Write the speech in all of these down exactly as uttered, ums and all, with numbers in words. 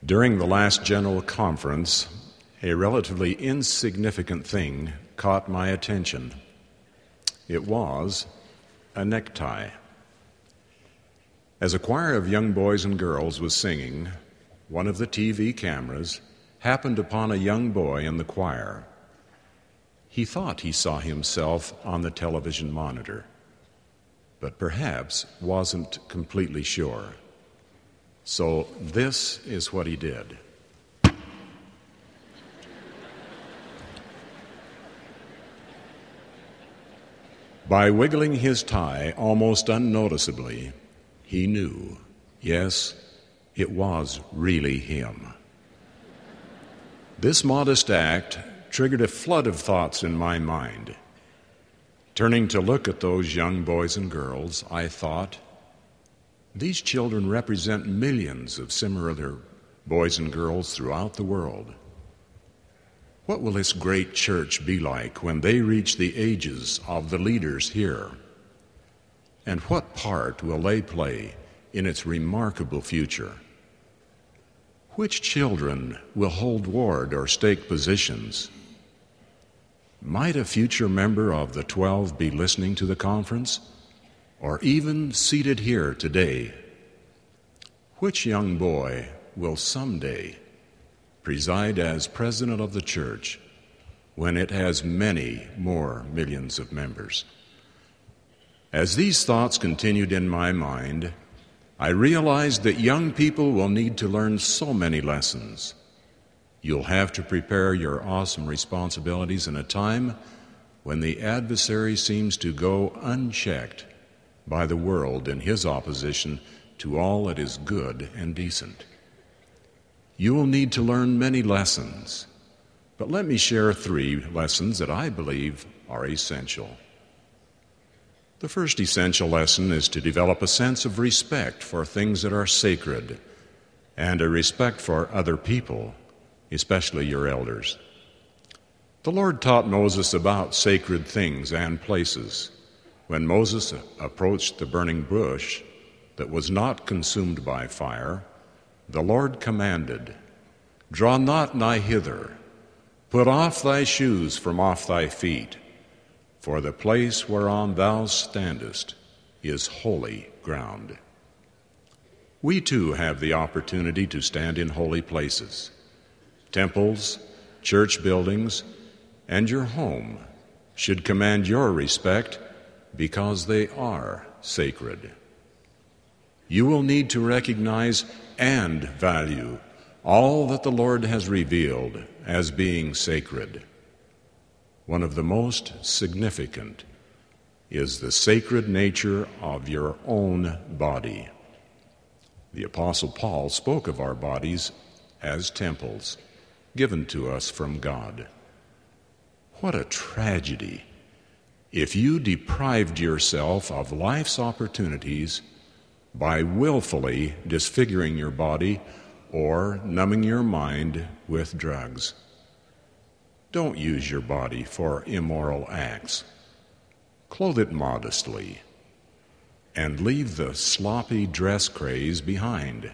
During the last General Conference, a relatively insignificant thing caught my attention. It was a necktie. As a choir of young boys and girls was singing, one of the T V cameras happened upon a young boy in the choir. He thought he saw himself on the television monitor, but perhaps wasn't completely sure. So this is what he did. By wiggling his tie almost unnoticeably, he knew, yes, it was really him. This modest act triggered a flood of thoughts in my mind. Turning to look at those young boys and girls, I thought, these children represent millions of similar boys and girls throughout the world. What will this great church be like when they reach the ages of the leaders here? And what part will they play in its remarkable future? Which children will hold ward or stake positions? Might a future member of the Twelve be listening to the conference, or even seated here today? Which young boy will someday preside as president of the church when it has many more millions of members? As these thoughts continued in my mind, I realized that young people will need to learn so many lessons. You'll have to prepare your awesome responsibilities in a time when the adversary seems to go unchecked by the world in his opposition to all that is good and decent. You will need to learn many lessons, but let me share three lessons that I believe are essential. The first essential lesson is to develop a sense of respect for things that are sacred and a respect for other people, especially your elders. The Lord taught Moses about sacred things and places. When Moses approached the burning bush that was not consumed by fire, the Lord commanded, "Draw not nigh hither, put off thy shoes from off thy feet, for the place whereon thou standest is holy ground." We too have the opportunity to stand in holy places. Temples, church buildings, and your home should command your respect because they are sacred. You will need to recognize and value all that the Lord has revealed as being sacred. One of the most significant is the sacred nature of your own body. The Apostle Paul spoke of our bodies as temples given to us from God. What a tragedy if you deprived yourself of life's opportunities by willfully disfiguring your body or numbing your mind with drugs. Don't use your body for immoral acts. Clothe it modestly and leave the sloppy dress craze behind.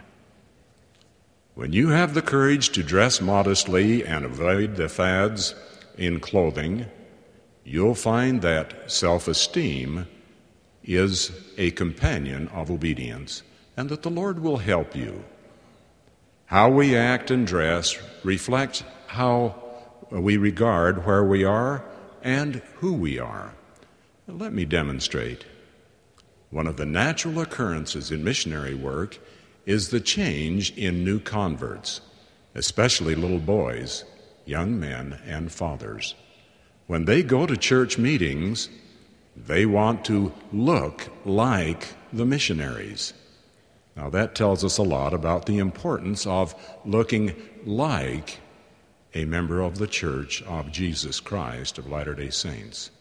When you have the courage to dress modestly and avoid the fads in clothing, you'll find that self-esteem is a companion of obedience, and that the Lord will help you. How we act and dress reflects how we regard where we are and who we are. Let me demonstrate. One of the natural occurrences in missionary work is the change in new converts, especially little boys, young men, and fathers. When they go to church meetings, they want to look like the missionaries. Now that tells us a lot about the importance of looking like a member of the Church of Jesus Christ of Latter-day Saints.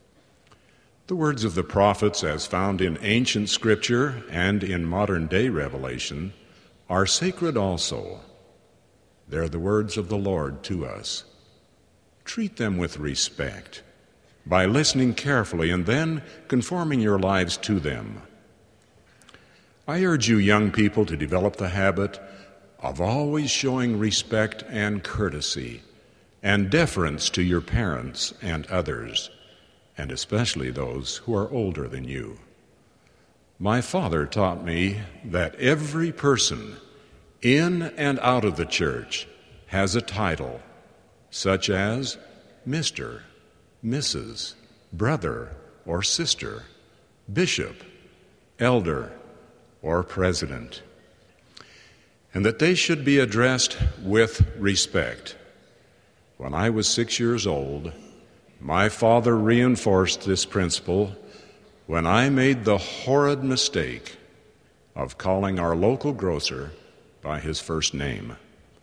The words of the prophets, as found in ancient scripture and in modern-day revelation, are sacred also. They're the words of the Lord to us. Treat them with respect by listening carefully and then conforming your lives to them. I urge you young people to develop the habit of always showing respect and courtesy and deference to your parents and others, and especially those who are older than you. My father taught me that every person in and out of the church has a title, such as Mister, Missus, Brother or Sister, Bishop, Elder, or President, and that they should be addressed with respect. When I was six years old, my father reinforced this principle when I made the horrid mistake of calling our local grocer by his first name.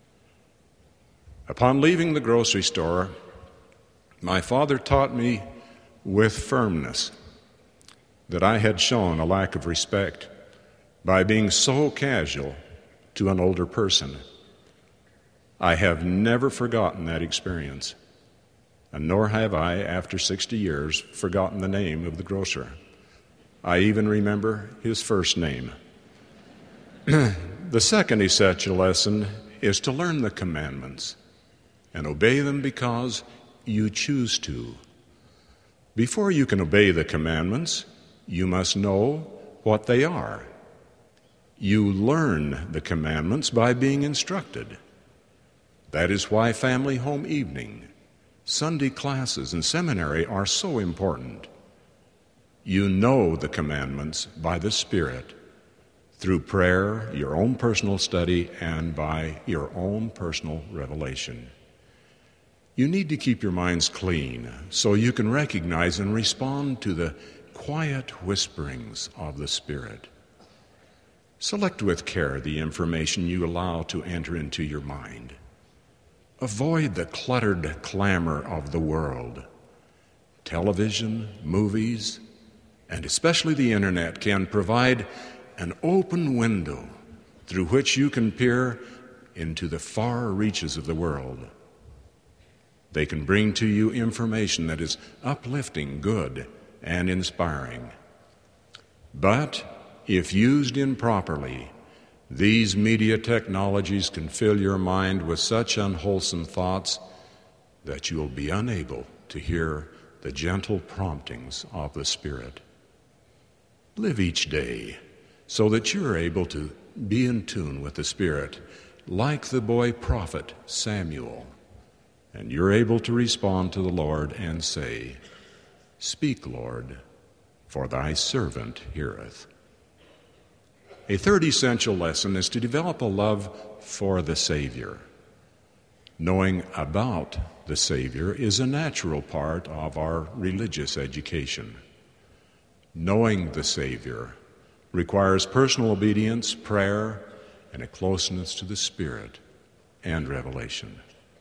Upon leaving the grocery store, my father taught me with firmness that I had shown a lack of respect by being so casual to an older person. I have never forgotten that experience, and nor have I, after sixty years, forgotten the name of the grocer. I even remember his first name. The second essential lesson is to learn the commandments and obey them because you choose to. Before you can obey the commandments, you must know what they are. You learn the commandments by being instructed. That is why family home evening, Sunday classes, and seminary are so important. You know the commandments by the Spirit, through prayer, your own personal study, and by your own personal revelation. You need to keep your minds clean so you can recognize and respond to the quiet whisperings of the Spirit. Select with care the information you allow to enter into your mind. Avoid the cluttered clamor of the world. Television, movies, and especially the internet can provide an open window through which you can peer into the far reaches of the world. They can bring to you information that is uplifting, good, and inspiring. But if used improperly, these media technologies can fill your mind with such unwholesome thoughts that you will be unable to hear the gentle promptings of the Spirit. Live each day so that you're able to be in tune with the Spirit, like the boy prophet Samuel, and you're able to respond to the Lord and say, "Speak, Lord, for thy servant heareth." A third essential lesson is to develop a love for the Savior. Knowing about the Savior is a natural part of our religious education. Knowing the Savior requires personal obedience, prayer, and a closeness to the Spirit and revelation.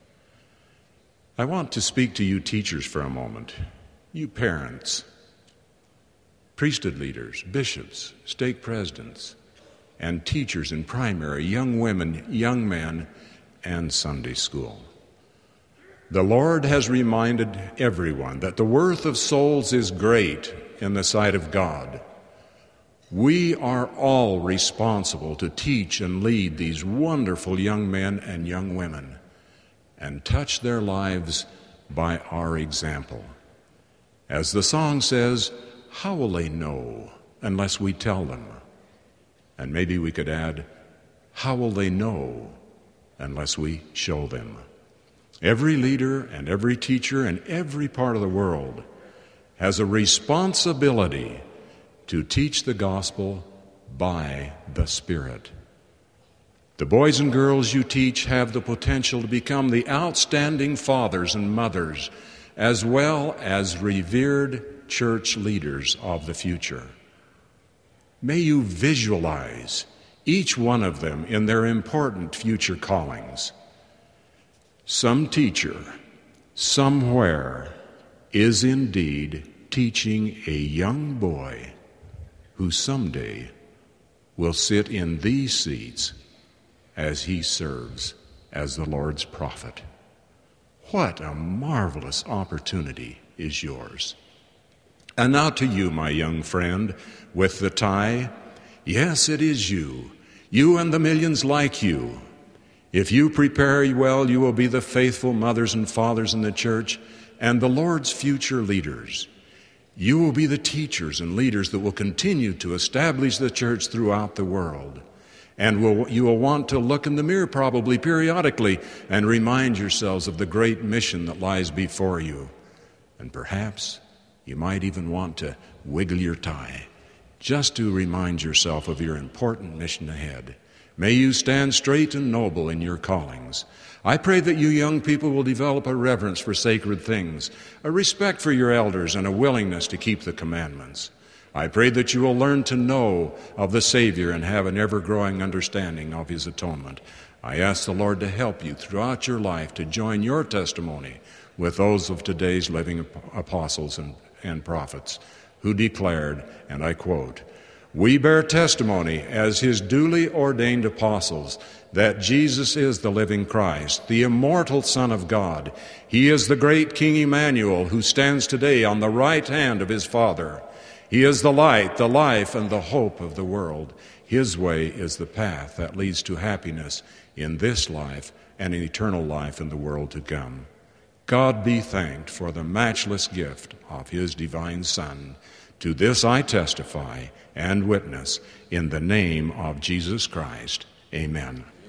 I want to speak to you teachers for a moment, you parents, priesthood leaders, bishops, stake presidents, and teachers in primary, young women, young men, and Sunday school. The Lord has reminded everyone that the worth of souls is great in the sight of God. We are all responsible to teach and lead these wonderful young men and young women and touch their lives by our example. As the song says, how will they know unless we tell them? And maybe we could add, how will they know unless we show them? Every leader and every teacher in every part of the world has a responsibility to teach the gospel by the Spirit. The boys and girls you teach have the potential to become the outstanding fathers and mothers, as well as revered church leaders of the future. May you visualize each one of them in their important future callings. Some teacher, somewhere, is indeed teaching a young boy who someday will sit in these seats as he serves as the Lord's prophet. What a marvelous opportunity is yours. And now to you, my young friend, with the tie. Yes, it is you, you and the millions like you, If you prepare well, you will be the faithful mothers and fathers in the church and the Lord's future leaders. You will be the teachers and leaders that will continue to establish the church throughout the world. And will, you will want to look in the mirror probably periodically and remind yourselves of the great mission that lies before you. And perhaps you might even want to wiggle your tie just to remind yourself of your important mission ahead. May you stand straight and noble in your callings. I pray that you young people will develop a reverence for sacred things, a respect for your elders, and a willingness to keep the commandments. I pray that you will learn to know of the Savior and have an ever-growing understanding of His atonement. I ask the Lord to help you throughout your life to join your testimony with those of today's living apostles and, and prophets who declared, and I quote, "We bear testimony as His duly ordained apostles that Jesus is the living Christ, the immortal Son of God. He is the great King Emmanuel who stands today on the right hand of His Father. He is the light, the life, and the hope of the world. His way is the path that leads to happiness in this life and an eternal life in the world to come. God be thanked for the matchless gift of His divine Son. To this I testify and witness in the name of Jesus Christ. Amen."